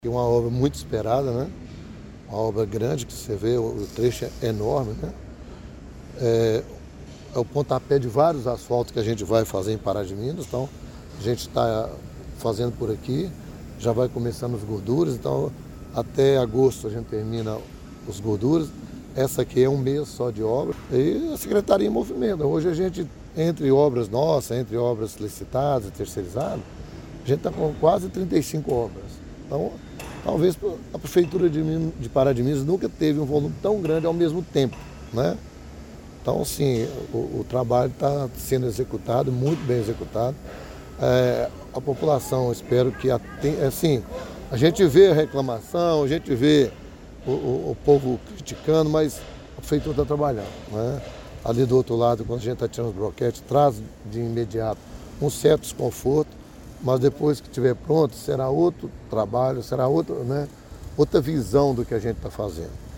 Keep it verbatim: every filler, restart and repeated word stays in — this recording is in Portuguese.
É uma obra muito esperada, né? Uma obra grande, que você vê, o trecho é enorme, né? É, é o pontapé de vários asfaltos que a gente vai fazer em Pará de Minas, então a gente está fazendo por aqui, já vai começando as gorduras, então até agosto a gente termina os gorduras. Essa aqui é um mês só de obra e a Secretaria em movimento. Hoje a gente, entre obras nossas, entre obras licitadas e terceirizadas, a gente está com quase trinta e cinco obras. Então, talvez a Prefeitura de, Minas, de Pará de Minas nunca teve um volume tão grande ao mesmo tempo, né? Então, sim, o, o trabalho está sendo executado, muito bem executado. É, a população, espero que, assim, a gente vê a reclamação, a gente vê o, o, o povo criticando, mas a Prefeitura está trabalhando, né? Ali do outro lado, quando a gente está tirando os broquetes, traz de imediato um certo desconforto, mas depois que estiver pronto, será outro trabalho, será outra, né, outra visão do que a gente está fazendo.